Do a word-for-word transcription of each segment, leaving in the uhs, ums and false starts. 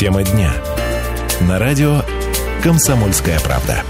Тема дня. На радио «Комсомольская правда».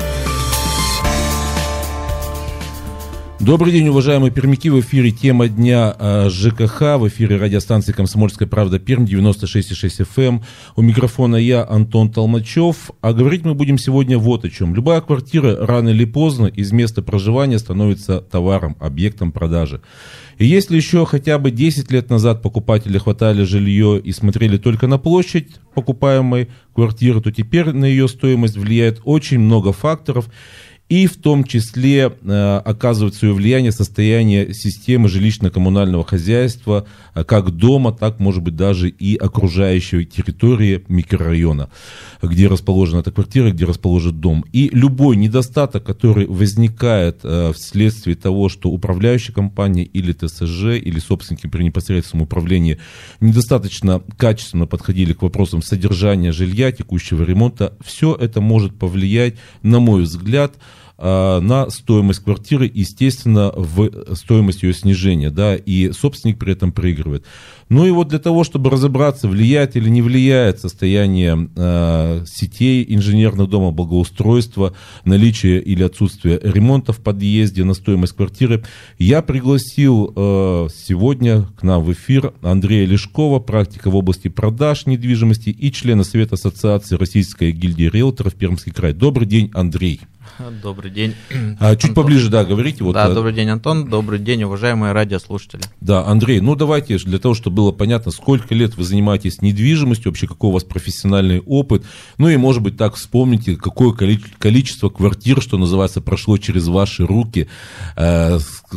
Добрый день, уважаемые пермяки. В эфире «Тема дня» ЖКХ. В эфире радиостанции «Комсомольская правда» Пермь, девяносто шесть и шесть эф эм. У микрофона я, Антон Толмачев. А говорить мы будем сегодня вот о чем. Любая квартира рано или поздно из места проживания становится товаром, объектом продажи. И если еще хотя бы десять лет назад покупатели хватали жилье и смотрели только на площадь покупаемой квартиры, то теперь на ее стоимость влияет очень много факторов. И в том числе э, оказывает свое влияние состояние системы жилищно-коммунального хозяйства, э, как дома, так, может быть, даже и окружающей территории микрорайона, где расположена эта квартира, где расположен дом. И любой недостаток, который возникает э, вследствие того, что управляющая компания или ТСЖ, или собственники при непосредственном управлении недостаточно качественно подходили к вопросам содержания жилья, текущего ремонта, все это может повлиять, на мой взгляд, на стоимость квартиры, естественно, в стоимость ее снижения, да, и собственник при этом проигрывает. Ну и вот для того, чтобы разобраться, влияет или не влияет состояние э, сетей инженерного дома, благоустройства, наличие или отсутствие ремонта в подъезде на стоимость квартиры, я пригласил э, сегодня к нам в эфир Андрея Лешкова, практика в области продаж недвижимости и члена Совета Ассоциации Российской гильдии риэлторов Пермский край. Добрый день, Андрей. Добрый день. А, чуть Антон. Поближе, да, говорите. Вот, да, а... добрый день, Антон. Добрый день, уважаемые радиослушатели. Да, Андрей, ну давайте, для того, чтобы было понятно, сколько лет вы занимаетесь недвижимостью, вообще какой у вас профессиональный опыт, ну и, может быть, так вспомните, какое количество квартир, что называется, прошло через ваши руки, э,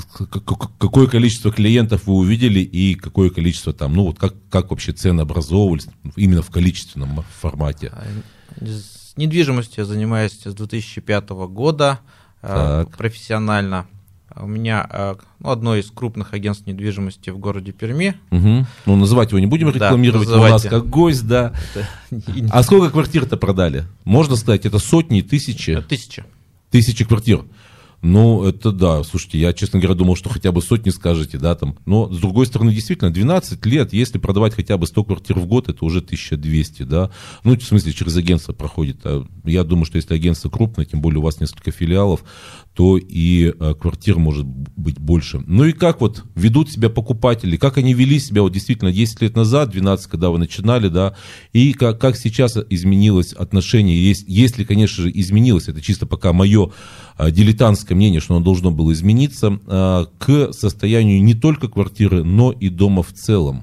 какое количество клиентов вы увидели и какое количество там, ну вот как, как вообще цены образовывались именно в количественном формате. Недвижимостью я занимаюсь с две тысячи пятого года так. профессионально. У меня ну, одно из крупных агентств недвижимости в городе Перми. Угу. Ну, называть его не будем рекламировать, да, у нас как гость, да. Это... А сколько квартир-то продали? Можно сказать, это сотни, тысячи? Тысячи. Тысячи квартир. Ну, это да, слушайте, я, честно говоря, думал, что хотя бы сотни скажете, да, там, но, с другой стороны, действительно, двенадцать лет, если продавать хотя бы сто квартир в год, это уже тысяча двести, да, ну, в смысле, через агентство проходит, я думаю, что если агентство крупное, тем более у вас несколько филиалов, то и а, квартир может быть больше. Ну, и как вот ведут себя покупатели, как они вели себя вот действительно десять лет назад, двенадцать, когда вы начинали, да, и как, как сейчас изменилось отношение, есть, если, конечно же, изменилось, это чисто пока мое а, дилетантское мнение, что оно должно было измениться, а, к состоянию не только квартиры, но и дома в целом.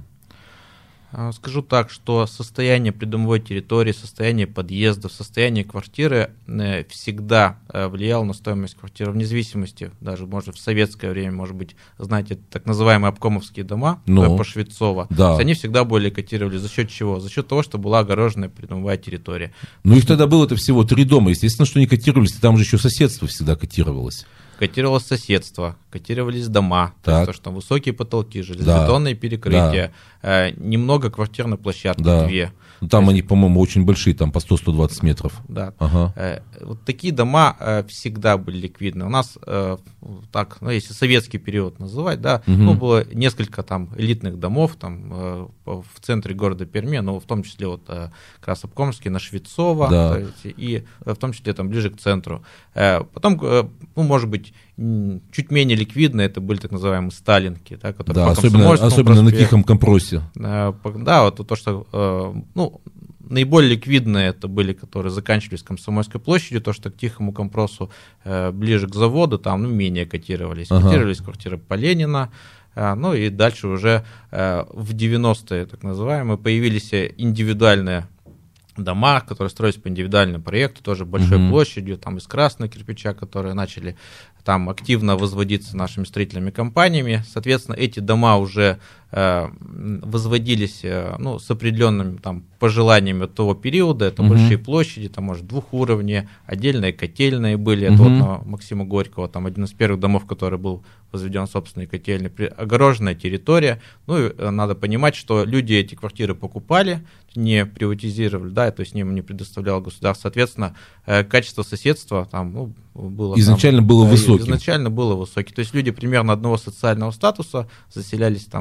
Скажу так, что состояние придомовой территории, состояние подъездов, состояние квартиры всегда влияло на стоимость квартиры, вне зависимости, даже, может, в советское время, может быть, знаете, так называемые обкомовские дома, ну, по Швецово, да. Они всегда были котировали. За счет чего? За счет того, что была огороженная придомовая территория. Ну, их тогда было-то всего три дома, естественно, что не котировались, там же еще соседство всегда котировалось. Котировалось соседство, котировались дома, то, есть, то, что там высокие потолки, железобетонные да. перекрытия, да. э, немного квартирной площадки, да. две. Ну, там то они, есть, по-моему, очень большие, там по сто - сто двадцать метров. Да. Ага. Э, вот такие дома э, всегда были ликвидны. У нас, э, так, ну, если советский период называть, да, угу. ну, было несколько там элитных домов там, э, в центре города Перми, но в том числе вот э, как раз Обкомовский на Швецово, да. есть, и э, в том числе там ближе к центру. Э, потом, э, ну, может быть, чуть менее ликвидно, это были так называемые сталинки, да, которые да, особенно, особенно на Тихом Компросе. Да, вот то, что, ну, наиболее ликвидные это были, которые заканчивались Комсомольской площадью, то, что к Тихому Компросу ближе к заводу, там, ну, менее котировались. Ага. Котировались квартиры по Ленина, ну, и дальше уже в девяностые, так называемые, появились индивидуальные дома, которые строились по индивидуальному проекту, тоже большой mm-hmm. площадью, там из красного кирпича, которые начали там активно возводиться нашими строительными компаниями. Соответственно, эти дома уже э, возводились э, ну, с определенными там пожеланиями того периода. Это mm-hmm. большие площади, там, может, двухуровневые, отдельные котельные были. Mm-hmm. Это вот на Максима Горького, там один из первых домов, который был возведен собственной котельной. Огороженная территория. Ну, и надо понимать, что люди эти квартиры покупали, не приватизировали, да, то есть им не предоставляло государство. Соответственно, э, качество соседства там, ну, было... Изначально там, было да, высоким. Изначально было высоким. То есть люди примерно одного социального статуса заселялись там в один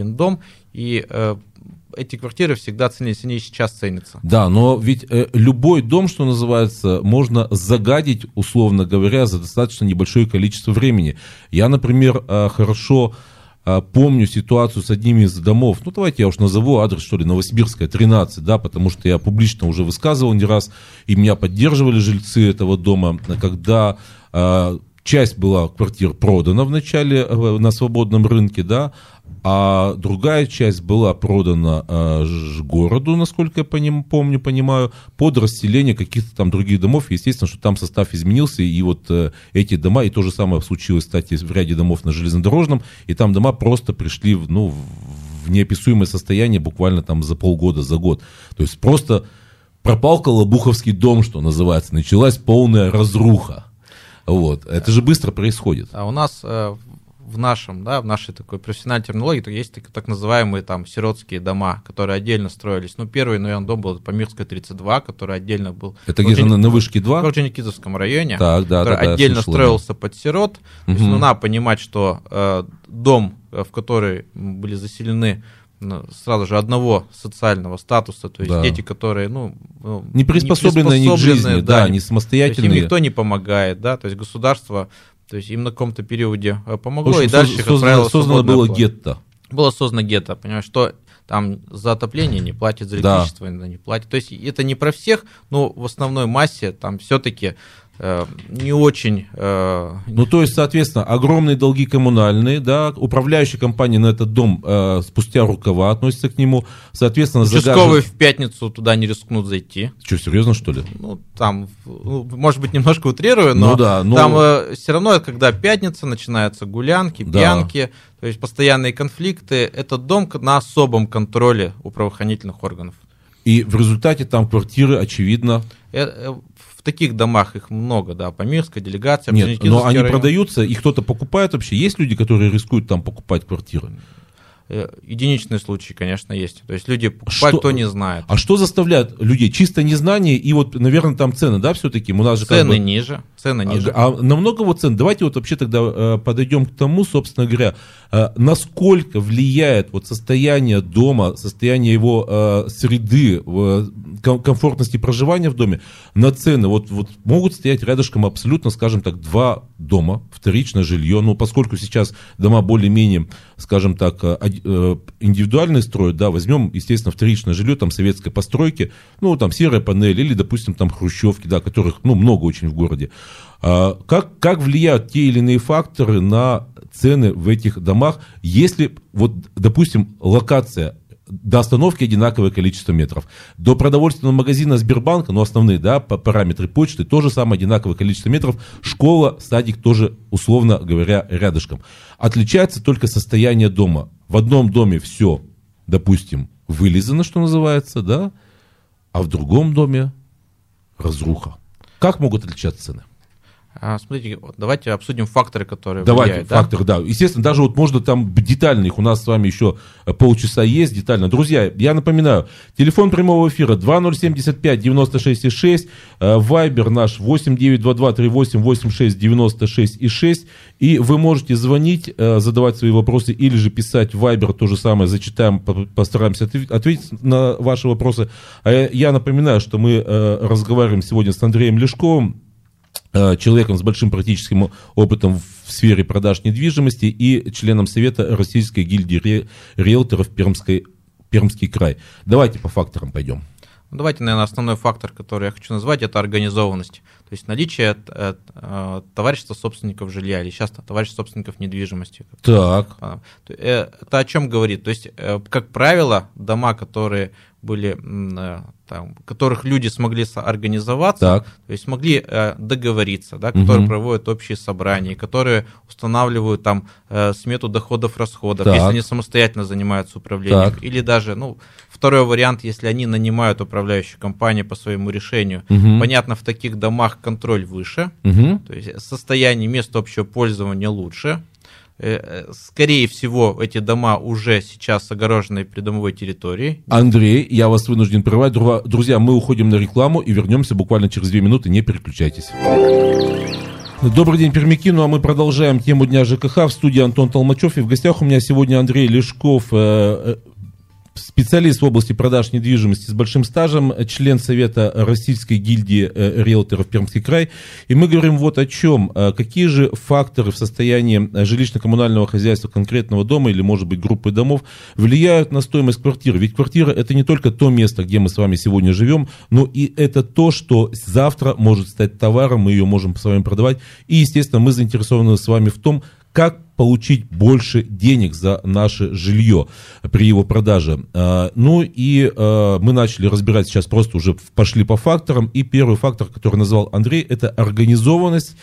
один дом, и э, эти квартиры всегда ценились, они сейчас ценятся. Да, но ведь э, любой дом, что называется, можно загадить, условно говоря, за достаточно небольшое количество времени. Я, например, э, хорошо э, помню ситуацию с одним из домов, ну давайте я уж назову адрес, что ли, Новосибирская, тринадцать, да, потому что я публично уже высказывал не раз, и меня поддерживали жильцы этого дома, когда э, часть была квартир продана вначале э, на свободном рынке, да, а другая часть была продана э, городу, насколько я поним, помню, понимаю, под расселение каких-то там других домов. Естественно, что там состав изменился, и вот э, эти дома, и то же самое случилось, кстати, в ряде домов на железнодорожном, и там дома просто пришли в, ну, в неописуемое состояние буквально там за полгода, за год. То есть просто пропал Колобуховский дом, что называется, началась полная разруха. Вот. Это же быстро происходит. А у нас... Э... в нашем, да, в нашей такой профессиональной терминологии, то есть так, так называемые там сиротские дома, которые отдельно строились. Ну, первый, наверное, дом был Памирская, тридцать два, который отдельно был... Это где же на, на Вышке два? В Орджоникидзевском районе, так, да, который да, да, отдельно слышал, строился да. под сирот. Угу. То есть, ну, надо понимать, что э, дом, в который были заселены ну, сразу же одного социального статуса, то есть да. дети, которые, ну, не приспособленные ни к жизни, да, да, не самостоятельные. То есть им никто не помогает, да, то есть государство... То есть им на каком-то периоде помогло, общем, и дальше, как создано, правило, создано было платье. гетто. Было создано гетто, понимаешь, что там за отопление не платят, за электричество да. не платят. То есть это не про всех, но в основной массе там все-таки э, не очень... Э, ну, то есть, соответственно, огромные долги коммунальные, да, управляющая компания на этот дом э, спустя рукава относится к нему, соответственно... Участковые загажен... в пятницу туда не рискнут зайти. Что, серьезно, что ли? Ну, там, ну, может быть, немножко утрирую, но, ну, да, но... там э, все равно, когда пятница, начинаются гулянки, да. пьянки, то есть постоянные конфликты. Это дом на особом контроле у правоохранительных органов. И в результате там квартиры, очевидно... В таких домах их много, да, Памирская, делегация. Нет, но они район. продаются, и кто-то покупает вообще. Есть люди, которые рискуют там покупать квартиры? Единичные случаи, конечно, есть. То есть люди покупают, что, кто не знает. А что заставляет людей? Чисто незнание и вот, наверное, там цены, да, все-таки? У нас же цены как бы... ниже, цены ниже. А, а намного вот цен? Давайте вот вообще тогда э, подойдем к тому, собственно говоря, э, насколько влияет вот состояние дома, состояние его э, среды, э, комфортности проживания в доме на цены. Вот, вот могут стоять рядышком абсолютно, скажем так, два дома, вторичное жилье, ну, поскольку сейчас дома более-менее, скажем так, индивидуальные строят, да, возьмем, естественно, вторичное жилье, там, советской постройки, ну, там, серая панель или, допустим, там, хрущевки, да, которых, ну, много очень в городе. А, как, как влияют те или иные факторы на цены в этих домах, если, вот, допустим, локация, до остановки одинаковое количество метров. До продовольственного магазина Сбербанка, ну, основные, да, параметры почты, тоже самое одинаковое количество метров. Школа, садик тоже, условно говоря, рядышком. Отличается только состояние дома. В одном доме все, допустим, вылизано, что называется, да, а в другом доме разруха. Как могут отличаться цены? А, смотрите, давайте обсудим факторы, которые Давайте, влияют. факторы, да? да. Естественно, даже вот можно там детально, их у нас с вами еще полчаса есть детально. Друзья, я напоминаю, телефон прямого эфира два ноль семь пять девяносто шесть шесть, вайбер наш восемь девять два два три восемь восемь шесть девяносто шесть шесть, и вы можете звонить, задавать свои вопросы или же писать в вайбер, то же самое, зачитаем, постараемся ответить на ваши вопросы. Я напоминаю, что мы разговариваем сегодня с Андреем Лешковым, человеком с большим практическим опытом в сфере продаж недвижимости и членом Совета Российской гильдии риэлторов Пермской, Пермский край. Давайте по факторам пойдем. Давайте, наверное, основной фактор, который я хочу назвать, это организованность. То есть наличие э, э, товарищества собственников жилья или сейчас товарищества собственников недвижимости. Так. Это о чем говорит? То есть, как правило, дома, которые были, там, которых люди смогли организоваться, так. то есть смогли э, договориться, да, которые угу. проводят общие собрания, которые устанавливают там э, смету доходов-расходов, если они самостоятельно занимаются управлением, так. или даже, ну, второй вариант, если они нанимают управляющую компанию по своему решению. Угу. Понятно, в таких домах контроль выше, угу. то есть состояние мест общего пользования лучше. Скорее всего, эти дома уже сейчас огорожены придомовой территорией. Андрей, я вас вынужден прервать. Друзья, мы уходим на рекламу и вернемся буквально через две минуты. Не переключайтесь. Добрый день, пермяки. Ну а мы продолжаем тему Дня ЖКХ. В студии Антон Толмачев. И в гостях у меня сегодня Андрей Лешков, э, специалист в области продаж недвижимости с большим стажем, член Совета Российской гильдии э, риэлторов Пермский край. И мы говорим вот о чем. Какие же факторы в состоянии жилищно-коммунального хозяйства конкретного дома или, может быть, группы домов влияют на стоимость квартиры? Ведь квартира — это не только то место, где мы с вами сегодня живем, но и это то, что завтра может стать товаром, мы ее можем с вами продавать. И, естественно, мы заинтересованы с вами в том, как получить больше денег за наше жилье при его продаже. Ну и мы начали разбирать сейчас, просто уже пошли по факторам. И первый фактор, который назвал Андрей, это организованность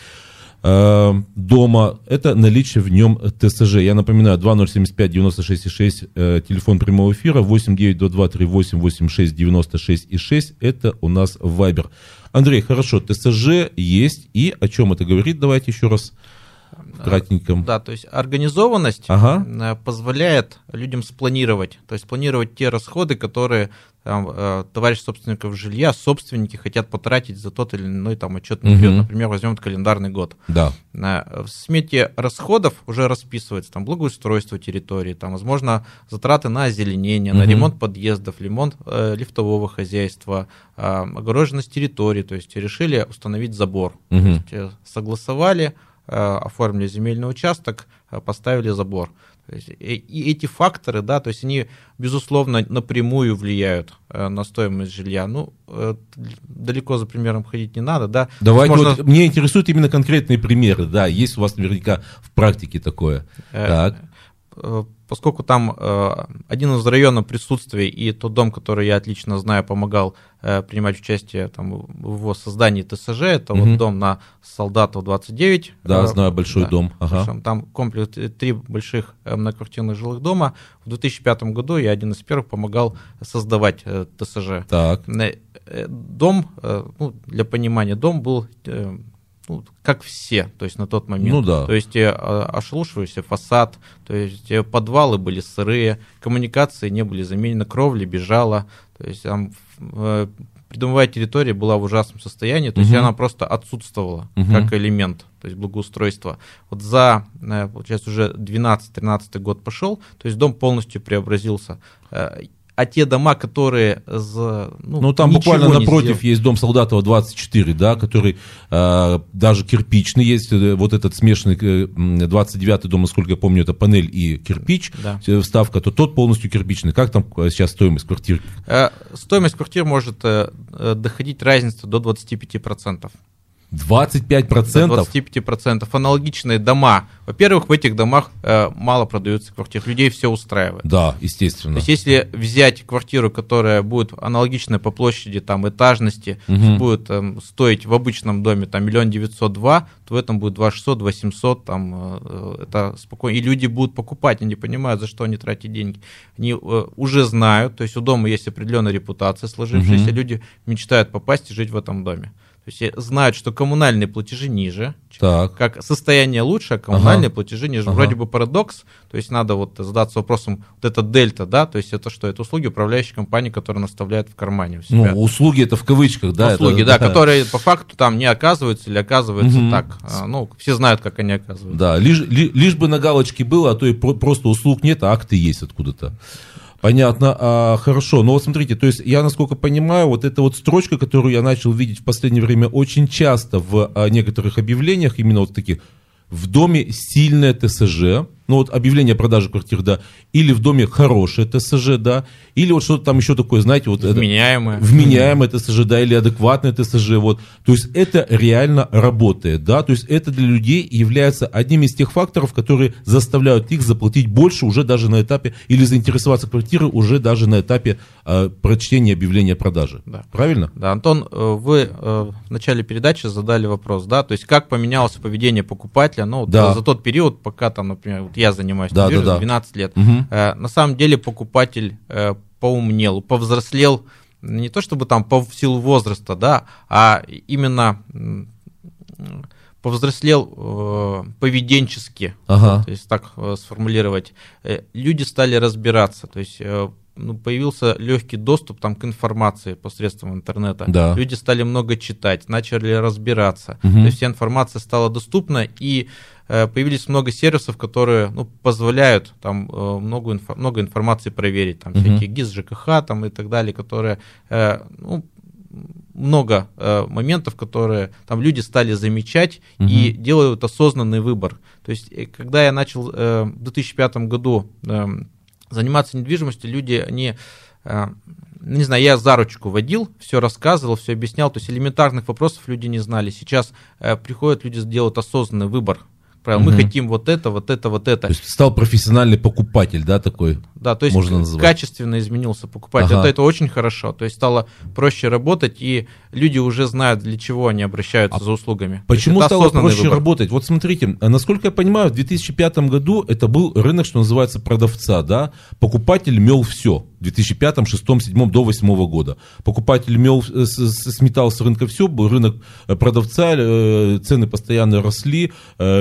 дома, это наличие в нем ТСЖ. Я напоминаю, два ноль семь пять девяносто шесть шесть, телефон прямого эфира, восемь девять два два три восемь восемь шесть девяносто шесть шесть, это у нас Вайбер. Андрей, хорошо, ТСЖ есть, и о чем это говорит? Давайте еще раз кратенько. Да, то есть организованность ага. позволяет людям спланировать, то есть планировать те расходы, которые там, товарищ собственников жилья, собственники хотят потратить за тот или иной там отчетный период. Угу. Например, возьмем календарный год. Да. В смете расходов уже расписывается там благоустройство территории, там, возможно, затраты на озеленение, угу. на ремонт подъездов, ремонт э, лифтового хозяйства, э, огороженность территории, то есть решили установить забор, угу. то есть, э, согласовали, оформили земельный участок, поставили забор. То есть, и эти факторы, да, то есть они, безусловно, напрямую влияют на стоимость жилья. Ну, далеко за примером ходить не надо, да. Давайте, можно... вот, меня интересуют именно конкретные примеры, да, есть у вас наверняка в практике такое. Так. Поскольку там э, один из районов присутствия и тот дом, который я отлично знаю, помогал э, принимать участие там, в его создании ТСЖ, это угу. вот дом на Солдатов двадцать девять. Да, э, знаю, большой да, дом. Ага. Там комплекс, три больших многоквартирных жилых дома. В две тысячи пятом году я один из первых помогал создавать э, ТСЖ. Так. Э, дом, э, ну, для понимания, дом был... Э, Ну, как все, то есть на тот момент. Ну, да. То есть ошелушивающийся фасад, то есть подвалы были сырые, коммуникации не были заменены, кровля бежала, то есть там придомовая территория была в ужасном состоянии, то есть угу. она просто отсутствовала угу. как элемент, то есть благоустройства. Вот за, получается, уже двенадцатый-тринадцатый год пошел, то есть дом полностью преобразился. А те дома, которые... Ну, ну там буквально напротив сделал. Есть дом Солдатова двадцать четыре, да, который э, даже кирпичный есть, вот этот смешанный двадцать девятый дом, насколько я помню, это панель и кирпич, да. вставка, то тот полностью кирпичный. Как там сейчас стоимость квартир? Э, стоимость квартир может э, доходить разница до двадцати пяти процентов. двадцать пять процентов? двадцать пять процентов. Аналогичные дома. Во-первых, в этих домах э, мало продаются квартир. Людей все устраивает. Да, естественно. То есть, если взять квартиру, которая будет аналогичная по площади, там, этажности, угу. будет э, стоить в обычном доме там миллион девятьсот два, то в этом будет два шестьсот, два семьсот, там, э, это спокойно. И люди будут покупать, они понимают, за что они тратят деньги. Они э, уже знают, то есть у дома есть определенная репутация сложившаяся, угу. люди мечтают попасть и жить в этом доме. То есть знают, что коммунальные платежи ниже, так. как состояние лучше, а коммунальные ага. платежи ниже. Ага. Вроде бы парадокс, то есть надо вот задаться вопросом, вот это дельта, да, то есть это что? Это услуги управляющей компании, которые наставляют в кармане у себя. Ну, услуги это в кавычках, да? Услуги, это, да, которые по факту там не оказываются или оказываются угу. так. Ну, все знают, как они оказываются. Да, лишь, ли, лишь бы на галочке было, а то и про, просто услуг нет, а акты есть откуда-то. Понятно, а, хорошо, но вот смотрите, то есть я, насколько понимаю, вот эта вот строчка, которую я начал видеть в последнее время очень часто в а, некоторых объявлениях, именно вот таких, в доме сильное ТСЖ, ну вот объявление о продаже квартир, да, или в доме хорошее ТСЖ, да, или вот что-то там еще такое, знаете, вот вменяемое, это, вменяемое ТСЖ, да, или адекватное ТСЖ, вот, то есть это реально работает, да, то есть это для людей является одним из тех факторов, которые заставляют их заплатить больше уже даже на этапе, или заинтересоваться квартирой уже даже на этапе э, прочтения объявления о продаже, да. Правильно? Да, Антон, вы в начале передачи задали вопрос, да, то есть как поменялось поведение покупателя, ну, да. за тот период, пока там, например, вот я занимаюсь да, недвижимостью, да, да. двенадцать лет. Угу. Э, на самом деле покупатель э, поумнел, повзрослел, не то чтобы там по, в силу возраста, да, а именно э, повзрослел э, поведенчески, ага. то есть так э, сформулировать. Э, люди стали разбираться, то есть э, ну, появился легкий доступ там, к информации посредством интернета. Да. Люди стали много читать, начали разбираться. Угу. То есть вся информация стала доступна, и э, появились много сервисов, которые ну, позволяют там, э, много, инфо, много информации проверить. Там, угу. всякие ГИС, ЖКХ там, и так далее, которые... Э, ну, много э, моментов, которые там люди стали замечать угу. и делают осознанный выбор. То есть, когда я начал э, в две тысячи пятом году э, заниматься недвижимостью, люди, они, э, не знаю, я за ручку водил, все рассказывал, все объяснял, то есть элементарных вопросов люди не знали. Сейчас э, приходят люди, делают осознанный выбор. Правильно, угу. Мы хотим вот это, вот это, вот это. То есть стал профессиональный покупатель, да, такой? Да, то есть можно назвать. Качественно изменился покупатель. Ага. Это, это очень хорошо. То есть стало проще работать, и люди уже знают, для чего они обращаются а за услугами. Почему стало проще выбор. работать? Вот смотрите, насколько я понимаю, в две тысячи пятом году это был рынок, что называется, продавца, да? Покупатель мел все. В две тысячи пятом, шестом, седьмом до восьмого года. Покупатель мел, сметал с рынка все, был рынок продавца, цены постоянно росли,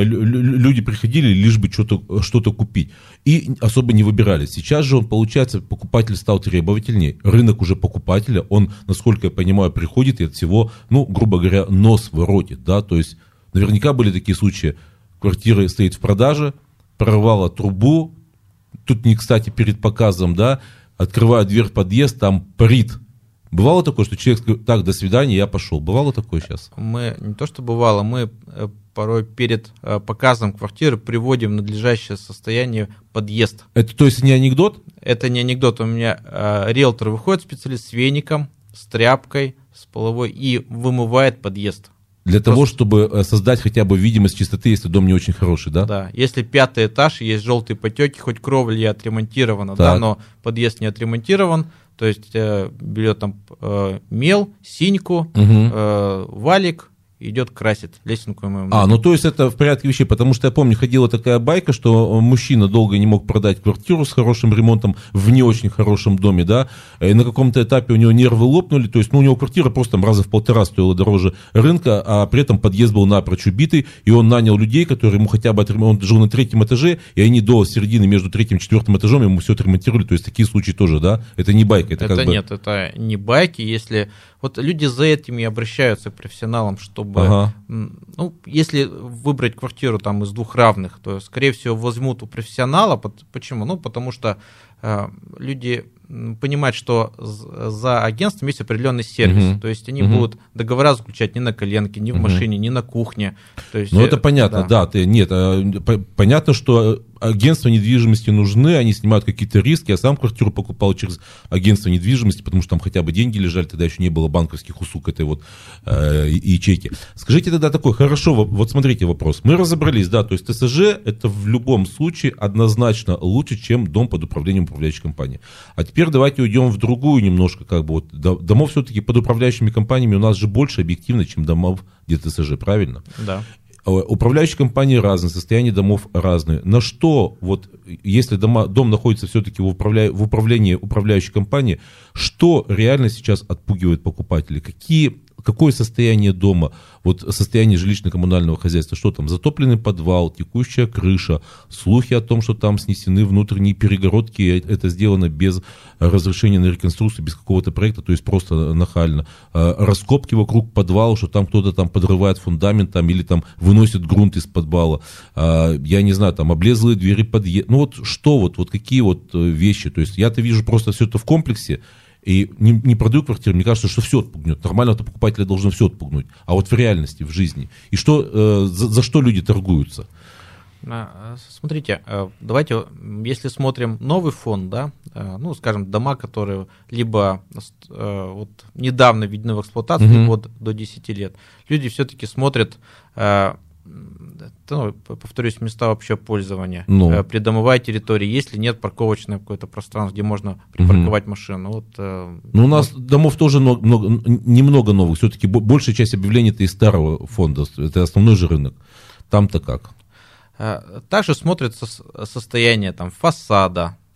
люди приходили лишь бы что-то, что-то купить. И особо не выбирались. Сейчас же он, получается, покупатель стал требовательнее. Рынок уже покупателя, он, насколько я понимаю, приходит и от всего, ну, грубо говоря, нос воротит, да, то есть наверняка были такие случаи, квартира стоит в продаже, прорвала трубу, тут не кстати перед показом, да, открываю дверь в подъезд, там парит. Бывало такое, что человек сказал, так, до свидания, я пошел. Бывало такое сейчас? Мы, не то что бывало, мы порой перед показом квартиры приводим в надлежащее состояние подъезд. Это то есть не анекдот? Это не анекдот. У меня э, риэлтор выходит, специалист с веником, с тряпкой, с половой и вымывает подъезд. Для Просто... того, чтобы создать хотя бы видимость чистоты, если дом не очень хороший, да? Да. Если пятый этаж, есть желтые потеки, хоть кровля отремонтирована, да, но подъезд не отремонтирован, то есть э, берет там э, мел, синьку, угу. э, валик, идет красит лесенку. А, ну то есть это в порядке вещей, потому что я помню, ходила такая байка, что мужчина долго не мог продать квартиру с хорошим ремонтом в не очень хорошем доме, да, и на каком-то этапе у него нервы лопнули, то есть ну, у него квартира просто там раза в полтора стоила дороже рынка, а при этом подъезд был напрочь убитый, и он нанял людей, которые ему хотя бы отремонтировали, он жил на третьем этаже, и они до середины между третьим и четвертым этажом ему все отремонтировали, то есть такие случаи тоже, да, это не байка. Это, это как нет, бы... это не байки, если... Вот люди за этим и обращаются к профессионалам, чтобы, ага. ну, если выбрать квартиру там из двух равных, то, скорее всего, возьмут у профессионала. Почему? Ну, потому что э, люди понимают, что за агентством есть определенный сервис, uh-huh. то есть они uh-huh. будут договора заключать не на коленке, не в uh-huh. машине, не на кухне. То есть, ну, это понятно, да, да ты, нет, понятно, что агентства недвижимости нужны, они снимают какие-то риски, я сам квартиру покупал через агентство недвижимости, потому что там хотя бы деньги лежали, тогда еще не было банковских услуг этой вот э, ячейки. Скажите тогда такой, хорошо, вот смотрите вопрос, мы разобрались, да, то есть ТСЖ это в любом случае однозначно лучше, чем дом под управлением управляющей компании. А теперь давайте уйдем в другую немножко, как бы вот домов все-таки под управляющими компаниями у нас же больше объективно, чем домов где ТСЖ, правильно? Да. Управляющие компании разные, состояние домов разные. На что, вот, если дома, дом находится все-таки в, управля... в управлении управляющей компании, что реально сейчас отпугивает покупателей? Какие, какое состояние дома, вот состояние жилищно-коммунального хозяйства, что там, затопленный подвал, текущая крыша, слухи о том, что там снесены внутренние перегородки, это сделано без разрешения на реконструкцию, без какого-то проекта, то есть просто нахально. Раскопки вокруг подвала, что там кто-то там подрывает фундамент там, или там выносит грунт из подвала. Я не знаю, там облезлые двери подъезда. Ну вот что вот, вот какие вот вещи. То есть я-то вижу просто все это в комплексе. И не, не продаю квартиру, мне кажется, что все отпугнет. Нормального покупателя должно все отпугнуть. А вот в реальности, в жизни. И что, э, за, за что люди торгуются? Смотрите, давайте, если смотрим новый фонд, да, ну, скажем, дома, которые либо вот, недавно введены в эксплуатацию, mm-hmm. либо вот, до десяти лет, люди все-таки смотрят, ну, повторюсь, места общего пользования, ну. придомовая территория, если нет парковочного какое-то пространство, где можно припарковать угу. машину. Вот, ну, у нас вот. Домов тоже много, много, немного новых, все-таки большая часть объявлений это из старого фонда, это основной же рынок. Там-то как? Также смотрят состояние там, фасада,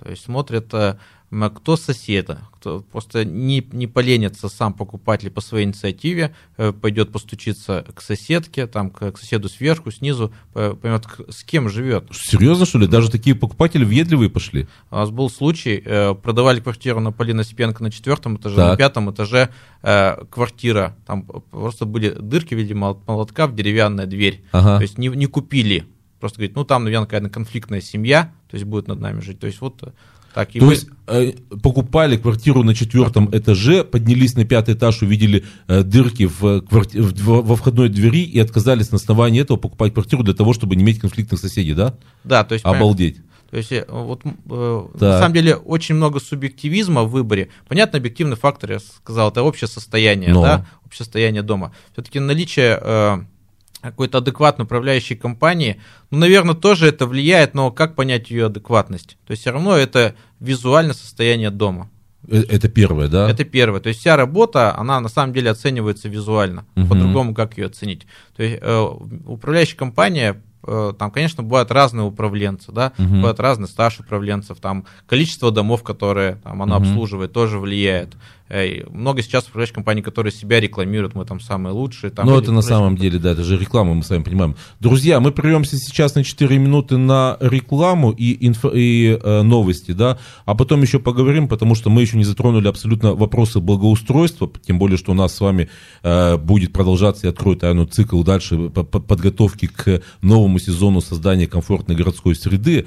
То есть смотрят, кто соседа, кто просто не, не поленится сам покупатель по своей инициативе, пойдет постучиться к соседке, там, к соседу сверху, снизу, поймет, с кем живет. Серьезно, что ли? Даже такие покупатели въедливые пошли? У нас был случай, продавали квартиру на Полина Осипенко на четвертом этаже, так. на пятом этаже квартира, там просто были дырки в виде молотка в деревянная дверь, ага. То есть не, не купили. Просто говорит, ну там, наверное, какая-то конфликтная семья, то есть будет над нами жить. То есть вот так. И то мы... есть э, покупали квартиру на четвертом так. этаже, поднялись на пятый этаж, увидели э, дырки в, кварти... в, во входной двери и отказались на основании этого покупать квартиру для того, чтобы не иметь конфликтных соседей, да? Да, то есть... Обалдеть. То есть, вот, э, на самом деле, очень много субъективизма в выборе. Понятно, объективный фактор, я сказал, это общее состояние, Но. да, общее состояние дома. Все-таки наличие... Э, какой-то адекватной управляющей компании, ну, наверное, тоже это влияет, но как понять ее адекватность? То есть все равно это визуальное состояние дома. Это первое, да? Это первое. То есть вся работа, она на самом деле оценивается визуально, угу. По-другому как ее оценить. То есть э, управляющая компания, э, там, конечно, бывают разные управленцы, да, угу. Бывает разный стаж управленцев, там количество домов, которые там, она угу. обслуживает, тоже влияет. Много сейчас управляющих компаний, которые себя рекламируют, мы там самые лучшие. Там, ну, это на самом деле, да, это же реклама, мы сами понимаем. Друзья, мы прервемся сейчас на четыре минуты на рекламу и, инфо, и э, новости, да, а потом еще поговорим, потому что мы еще не затронули абсолютно вопросы благоустройства, тем более, что у нас с вами э, будет продолжаться и откроет тайну цикл дальше по, по подготовки к новому сезону создания комфортной городской среды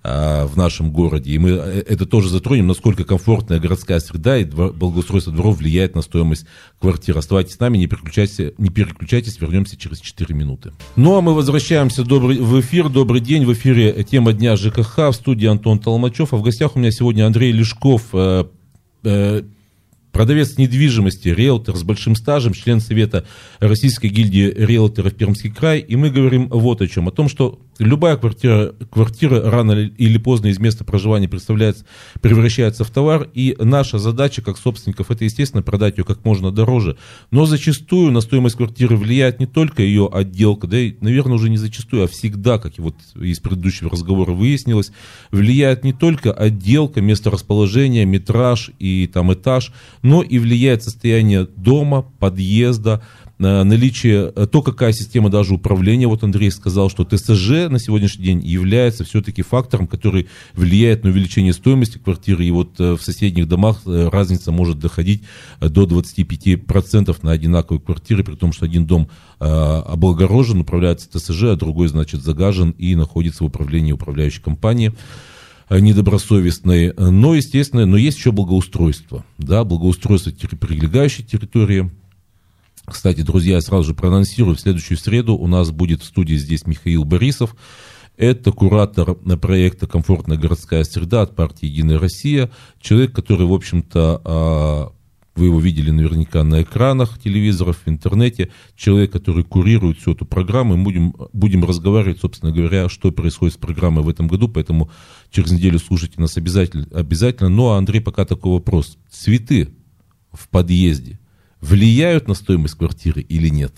в нашем городе, и мы это тоже затронем, насколько комфортная городская среда и двор, благоустройство дворов влияет на стоимость квартир. Оставайтесь с нами, не переключайтесь, не переключайтесь, вернемся через четыре минуты. Ну, а мы возвращаемся добрый, в эфир. Добрый день, в эфире тема дня ЖКХ, в студии Антон Толмачев, а в гостях у меня сегодня Андрей Лешков, э, э, продавец недвижимости, риэлтор с большим стажем, член Совета Российской гильдии риэлторов Пермский край. И мы говорим вот о чем. О том, что любая квартира, квартира рано или поздно из места проживания представляется, превращается в товар. И наша задача, как собственников, это, естественно, продать ее как можно дороже. Но зачастую на стоимость квартиры влияет не только ее отделка, да и, наверное, уже не зачастую, а всегда, как и вот из предыдущего разговора выяснилось, влияет не только отделка, место расположения, метраж и там этаж, но и влияет состояние дома, подъезда, наличие, то, какая система даже управления. Вот Андрей сказал, что ТСЖ на сегодняшний день является все-таки фактором, который влияет на увеличение стоимости квартиры. И вот в соседних домах разница может доходить до двадцати пяти процентов на одинаковые квартиры, при том, что один дом облагорожен, управляется ТСЖ, а другой, значит, загажен и находится в управлении управляющей компании недобросовестной. Но, естественно, но есть еще благоустройство. Да, благоустройство прилегающей территории. Кстати, друзья, я сразу же проанонсирую, в следующую среду у нас будет в студии здесь Михаил Борисов. Это куратор проекта «Комфортная городская среда» от партии «Единая Россия». Человек, который, в общем-то, вы его видели наверняка на экранах телевизоров, в интернете. Человек, который курирует всю эту программу. Мы будем, будем разговаривать, собственно говоря, что происходит с программой в этом году. Поэтому через неделю слушайте нас обязательно. обязательно. Ну, а, Андрей, пока такой вопрос. Цветы в подъезде влияют на стоимость квартиры или нет?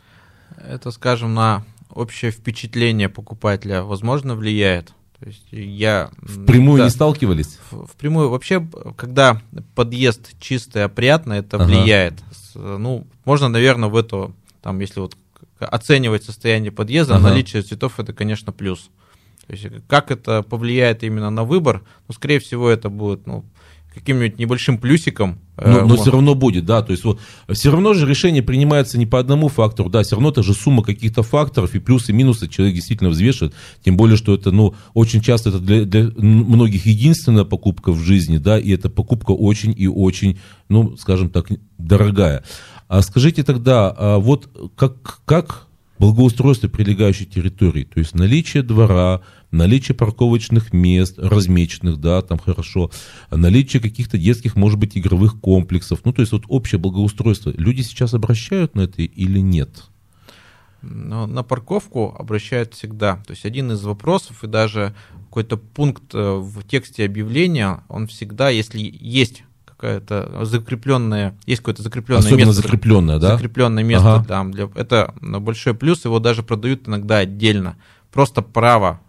Это, скажем, на общее впечатление покупателя, возможно, влияет. То есть я, впрямую да, не сталкивались? Впрямую. Вообще, когда подъезд чистый, опрятный, это ага. влияет. Ну, можно, наверное, в это, там, если вот оценивать состояние подъезда, ага. наличие цветов, это, конечно, плюс. То есть как это повлияет именно на выбор? Ну, скорее всего, это будет, ну, каким-нибудь небольшим плюсиком. Но, но все равно будет, да, то есть вот все равно же решение принимается не по одному фактору, да, все равно это же сумма каких-то факторов, и плюсы и минусы человек действительно взвешивает, тем более, что это, ну, очень часто это для, для многих единственная покупка в жизни, да, и эта покупка очень и очень, ну, скажем так, дорогая. А скажите тогда, а вот как, как благоустройство прилегающей территории, то есть наличие двора, наличие парковочных мест, размеченных, да, там хорошо, наличие каких-то детских, может быть, игровых комплексов, ну, то есть вот общее благоустройство. Люди сейчас обращают на это или нет? Но на парковку обращают всегда. То есть один из вопросов, и даже какой-то пункт в тексте объявления, он всегда, если есть какое-то закрепленное, есть какое-то закрепленное Особенно место. закрепленное, да? Закрепленное место, ага. там, для, это большой плюс, его даже продают иногда отдельно. Просто право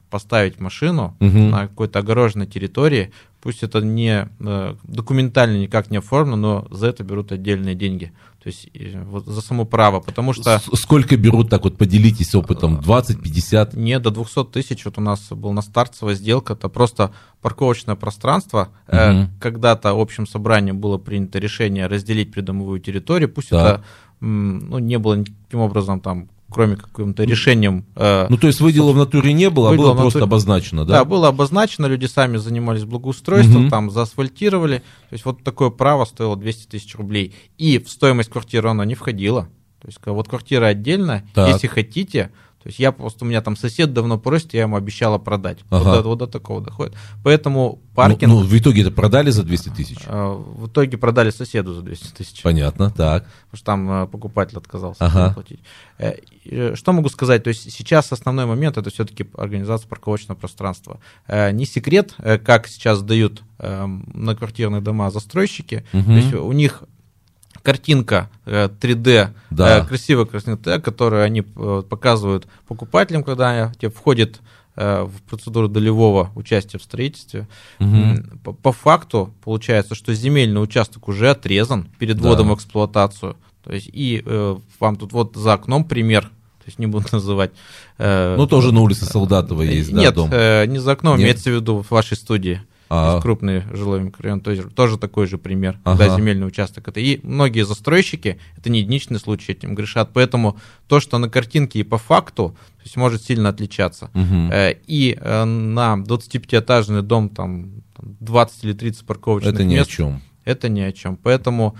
поставить машину угу. на какой-то огороженной территории, пусть это не документально никак не оформлено, но за это берут отдельные деньги. То есть вот за само право, потому что... Сколько берут, так вот поделитесь опытом, двадцать, пятьдесят? Нет, до двухсот тысяч, вот у нас была на стартовая сделка, это просто парковочное пространство. Угу. Когда-то общим собранием было принято решение разделить придомовую территорию, пусть да. это ну, не было никаким образом там, кроме каким-то решением... Ну, то есть выдела в натуре не было, а было просто натуре... обозначено, да? Да, было обозначено, люди сами занимались благоустройством, угу. там заасфальтировали. То есть вот такое право стоило двести тысяч рублей. И в стоимость квартиры оно не входило. То есть вот квартира отдельно, так. если хотите... То есть я просто, у меня там сосед давно просит, я ему обещала продать. Ага. Вот, до, вот до такого доходит. Поэтому паркинг... Ну, ну в итоге это продали за двести тысяч? В итоге продали соседу за двести тысяч. Понятно, так. Потому что там покупатель отказался ага. платить. Что могу сказать? То есть сейчас основной момент — это все-таки организация парковочного пространства. Не секрет, как сейчас дают многоквартирные дома застройщики. Угу. То есть у них... картинка три дэ, да. красивая картинка, которую они показывают покупателям, когда те входят в процедуру долевого участия в строительстве. Угу. По, по факту получается, что земельный участок уже отрезан перед да. вводом в эксплуатацию. То есть, и э, вам тут вот за окном пример, то есть не буду называть. Э, ну, тоже на улице Солдатова есть, нет, да, дом? Э, не за окном, нет? имеется в виду в вашей студии. А. Крупный жилой микрорайон, то есть тоже такой же пример, ага. когда земельный участок. Это и многие застройщики, это не единичный случай, этим грешат. Поэтому то, что на картинке и по факту, то есть может сильно отличаться. Угу. И на двадцатипятиэтажный дом там двадцать или тридцать парковочных это ни мест. о чем. Это ни о чем. Поэтому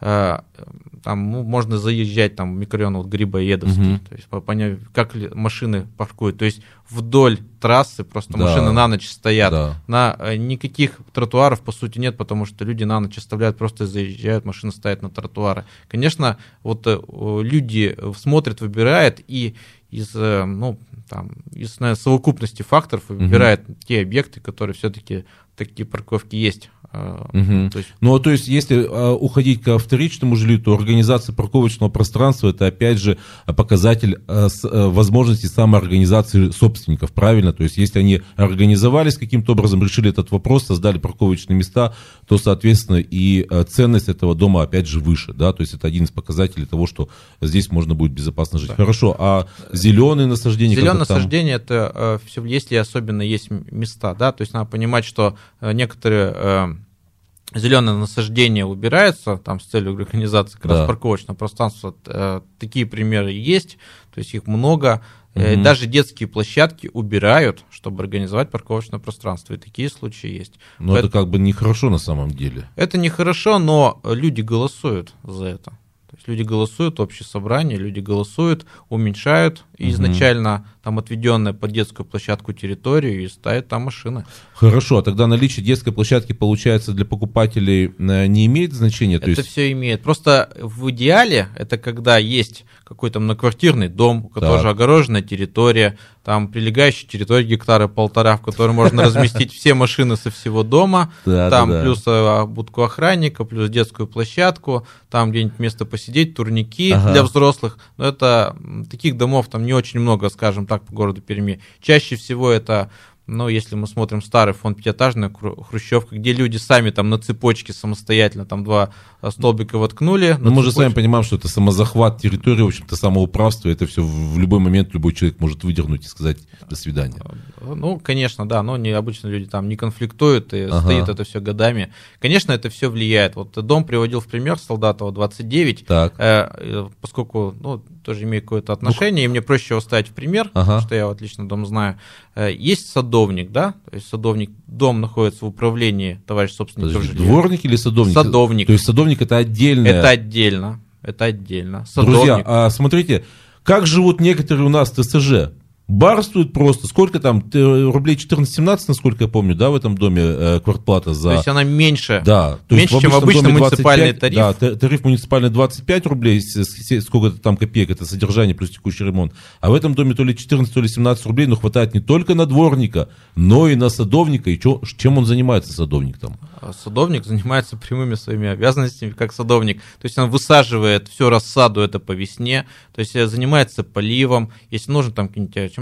там ну, можно заезжать там, в микрорайон вот, Грибоедовский, угу. то есть понять, как машины паркуют. То есть вдоль трассы просто да. машины на ночь стоят. Да. На никаких тротуаров, по сути, нет, потому что люди на ночь оставляют, просто заезжают, машины стоят на тротуары. Конечно, вот люди смотрят, выбирают, и из, ну, там, из наверное, совокупности факторов выбирают угу. те объекты, которые все-таки такие парковки есть. Угу. То есть... Ну, то есть, если а, уходить ко вторичному жилью, то организация парковочного пространства — это, опять же, показатель а, с, а, возможности самоорганизации собственников, правильно? То есть, если они организовались каким-то образом, решили этот вопрос, создали парковочные места, то, соответственно, и а, ценность этого дома, опять же, выше, да? То есть, это один из показателей того, что здесь можно будет безопасно жить. Да. Хорошо, а зеленые насаждения? Зеленые насаждения, там... это а, все, если особенно есть места, да? То есть, надо понимать, что а, некоторые... А, зеленые насаждения убираются там с целью организации как да. раз парковочного пространства. Э, такие примеры есть, то есть их много. Э, угу. Даже детские площадки убирают, чтобы организовать парковочное пространство. И такие случаи есть. Но это, это как бы нехорошо на самом деле. Это нехорошо, но люди голосуют за это. То есть люди голосуют, общее собрание, люди голосуют, уменьшают угу. изначально там отведенную под детскую площадку территорию и ставят там машины. Хорошо, а тогда наличие детской площадки, получается, для покупателей не имеет значения? Это То есть... все имеет. Просто в идеале это когда есть какой-то многоквартирный дом, у которого же огороженная территория, там прилегающая территория гектара полтора, в которой можно разместить все машины со всего дома, там плюс будку охранника, плюс детскую площадку, там где-нибудь место посидеть, турники для взрослых. Но это таких домов там не очень много, скажем так, по городу Перми. Чаще всего это, ну, если мы смотрим старый фонд пятиэтажная хрущевка, где люди сами там на цепочке самостоятельно там два столбика воткнули. Но мы же сами понимаем, что это самозахват территории, в общем-то, самоуправство, это все в любой момент любой человек может выдернуть и сказать «до свидания». Ну, конечно, да, но не, обычно люди там не конфликтуют, и ага. стоит это все годами. Конечно, это все влияет. Вот дом приводил в пример Солдатова двадцать девять, так. Э, поскольку, ну, тоже имею какое-то отношение, ну, и мне проще его ставить в пример, ага. потому что я отлично дом знаю. Э, есть садовник, да, то есть садовник, дом находится в управлении товарища собственника жилья. Дворник или садовник? Садовник. То есть садовник это отдельно? Это отдельно, это отдельно. Садовник. Друзья, а смотрите, как живут некоторые у нас ТСЖ? Барствуют просто. Сколько там? Рублей четырнадцать-семнадцать, насколько я помню, да, в этом доме э, квартплата за... То есть она меньше, да, то меньше, чем обычный муниципальный тариф. Да, тариф муниципальный двадцать пять рублей, сколько-то там копеек, это содержание плюс текущий ремонт. А в этом доме то ли четырнадцать, то ли семнадцать рублей, но хватает не только на дворника, но и на садовника. И чё, чем он занимается, садовник там? Садовник занимается прямыми своими обязанностями, как садовник. То есть он высаживает всю рассаду, это по весне, то есть занимается поливом, если нужно там какие-нибудь,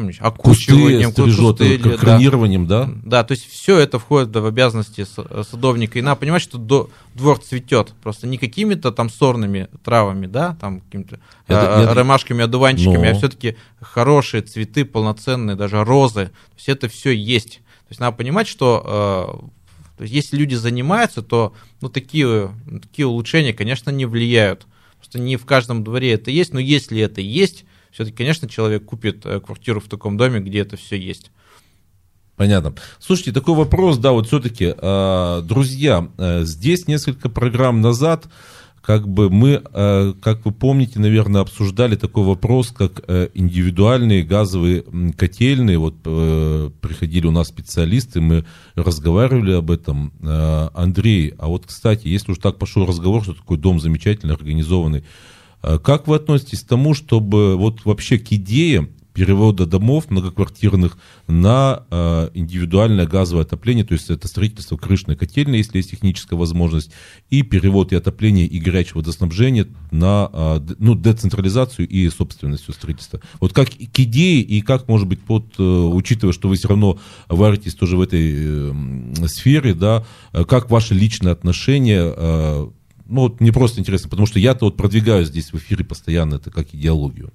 чем-нибудь, окучиванием, кусты, кранированием, да? да? Да, то есть все это входит в обязанности садовника. И надо понимать, что до, двор цветет просто не какими-то там сорными травами, да, там какими-то а, ромашками, одуванчиками, но... а все-таки хорошие цветы, полноценные, даже розы. То есть это все есть. То есть надо понимать, что э, то есть если люди занимаются, то ну, такие, такие улучшения, конечно, не влияют. Просто не в каждом дворе это есть, но если это есть, все-таки, конечно, человек купит квартиру в таком доме, где это все есть. Понятно. Слушайте, такой вопрос, да, вот все-таки, э, друзья, э, здесь несколько программ назад, как бы мы, э, как вы помните, наверное, обсуждали такой вопрос, как э, индивидуальные газовые котельные. Вот э, приходили у нас специалисты, мы разговаривали об этом. Э, Андрей, а вот, кстати, если уж так пошел разговор, что такой дом замечательный, организованный, э, как вы относитесь к тому, чтобы вот вообще к идее перевода домов многоквартирных на э, индивидуальное газовое отопление, то есть это строительство крышной котельной, если есть техническая возможность, и перевод и отопление, и горячего водоснабжения на э, ну, децентрализацию и собственностью строительства. Вот как к идее и как, может быть, под, э, учитывая, что вы все равно варитесь тоже в этой э, сфере, да, как ваше личное отношение, э, ну вот мне просто интересно, потому что я-то вот продвигаю здесь в эфире постоянно это как идеологию.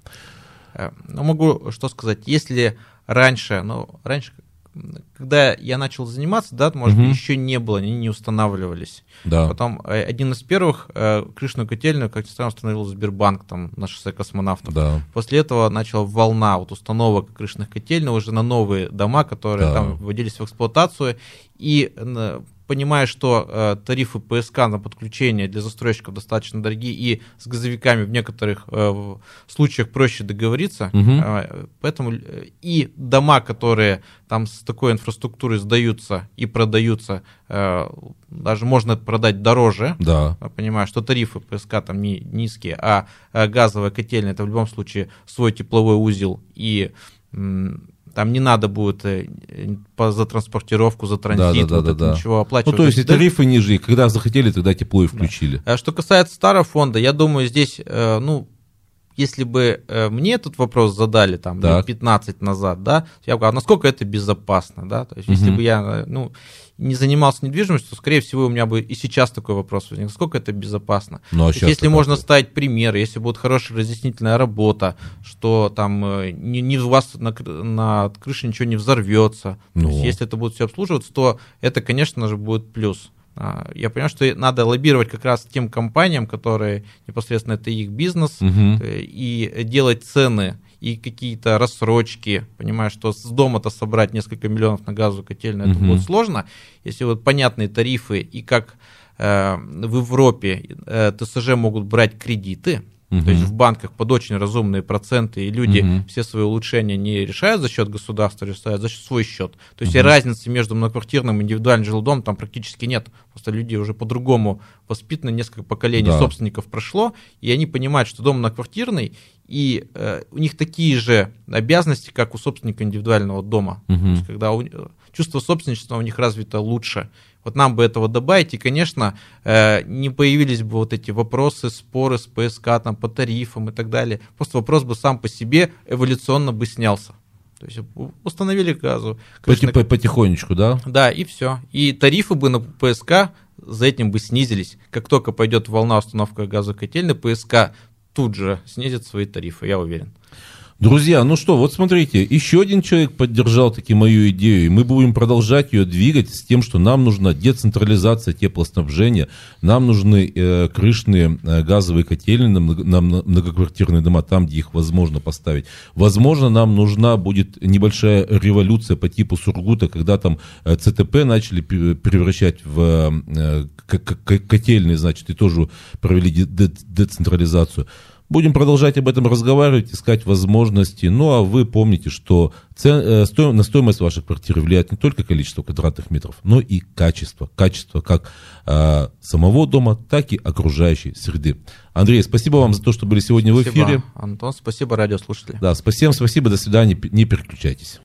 Ну, могу что сказать, если раньше, ну, раньше, когда я начал заниматься, да, может быть, угу. еще не было, они не устанавливались. Да. Потом один из первых крышную котельную, как ни странно, установил Сбербанк там, на шоссе Космонавтов. Да. После этого начала волна вот, установок крышных котельных уже на новые дома, которые да. там вводились в эксплуатацию. И понимая, что э, тарифы ПСК на подключение для застройщиков достаточно дорогие, и с газовиками в некоторых э, случаях проще договориться, угу. э, поэтому и дома, которые там с такой инфраструктурой сдаются и продаются, э, даже можно продать дороже, да. понимая, что тарифы ПСК там не низкие, а газовая котельная — это в любом случае свой тепловой узел, и м- там не надо будет за транспортировку, за транзит, да, да, да, вот да, да. ничего оплачивать. Ну, то есть и тарифы ниже, и когда захотели, тогда тепло и включили. Да. Что касается старого фонда, я думаю, здесь, ну, если бы мне этот вопрос задали там лет пятнадцать назад, да, я бы говорил, насколько это безопасно, да, то есть если угу. бы я, ну, не занимался недвижимостью, то, скорее всего, у меня бы и сейчас такой вопрос возник, насколько это безопасно. Ну, а есть, если можно это? ставить примеры, если будет хорошая разъяснительная работа, что там не, не у вас на, на крыше ничего не взорвется, ну. то есть, если это будет все обслуживаться, то это, конечно же, будет плюс. Я понимаю, что надо лоббировать как раз тем компаниям, которые непосредственно это их бизнес, угу. и делать цены и какие-то рассрочки, понимая, что с дома-то собрать несколько миллионов на газовую котельную, это угу. будет сложно. Если вот понятные тарифы и как э, в Европе э, ТСЖ могут брать кредиты, Uh-huh. то есть в банках под очень разумные проценты, и люди uh-huh. все свои улучшения не решают за счет государства, решают за счет свой счет. То есть uh-huh. разницы между многоквартирным и индивидуальным жилым домом там практически нет. Просто люди уже по-другому воспитаны, несколько поколений да. собственников прошло, и они понимают, что дом многоквартирный, и э, у них такие же обязанности, как у собственника индивидуального дома. Uh-huh. То есть, когда у, чувство собственничества у них развито лучше. Вот нам бы этого добавить, и, конечно, не появились бы вот эти вопросы, споры с ПСК там, по тарифам и так далее. Просто вопрос бы сам по себе эволюционно бы снялся. То есть установили газу. Крышный... Потихонечку, да? Да, и все. И тарифы бы на ПСК за этим бы снизились. Как только пойдет волна установки газовой котельной, ПСК тут же снизит свои тарифы, я уверен. Друзья, ну что, вот смотрите, еще один человек поддержал таки мою идею, и мы будем продолжать ее двигать с тем, что нам нужна децентрализация теплоснабжения, нам нужны э, крышные э, газовые котельные на, на многоквартирные дома, там, где их возможно поставить. Возможно, нам нужна будет небольшая революция по типу Сургута, когда там э, ЦТП начали превращать в э, котельные, значит, и тоже провели де- децентрализацию. Будем продолжать об этом разговаривать, искать возможности. Ну, а вы помните, что цен, сто, на стоимость вашей квартиры влияет не только количество квадратных метров, но и качество. Качество как э, самого дома, так и окружающей среды. Андрей, спасибо вам за то, что были сегодня спасибо, в эфире. Антон, спасибо радиослушатели. Да, спасибо, спасибо, до свидания, не переключайтесь.